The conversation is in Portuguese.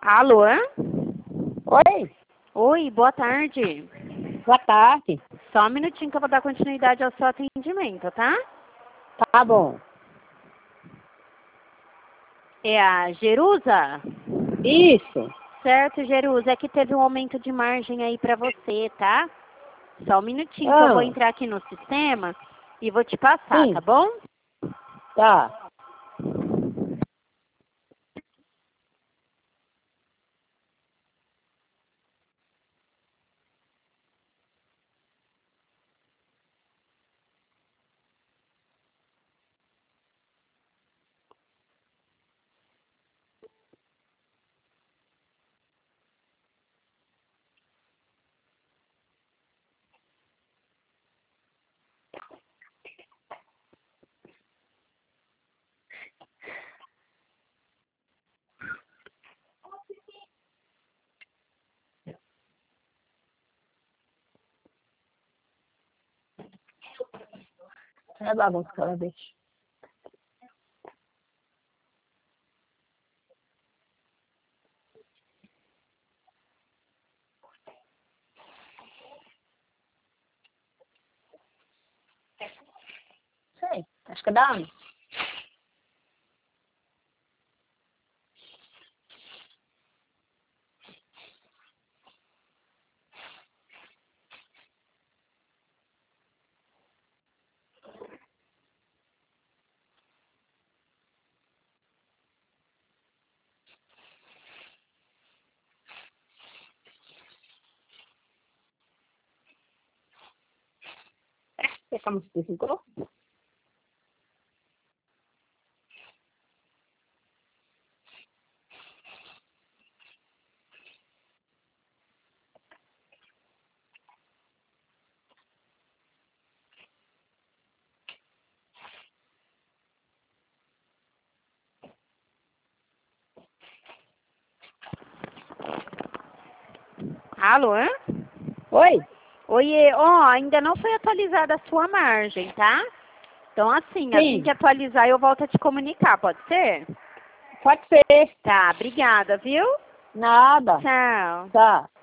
Alô? Oi, Oi, boa tarde. boa tarde. Só um minutinho que eu vou dar continuidade ao seu atendimento, tá? Tá bom. É a Jerusa? Isso. Certo, Jerusa, é que teve um aumento de margem aí pra você, tá? Só um minutinho que eu vou Ah, entrar aqui no sistema e vou te passar, sim, tá bom? tá. É bagunça que ela deixa. Sei, acho que dá. Ficamos com 5. Alô? Oi, Oiê, ó, ainda não foi atualizada a sua margem, tá? Então assim que sim, atualizar eu volto a te comunicar, pode ser? pode ser. Tá, obrigada, viu? Nada. Tchau. Tá.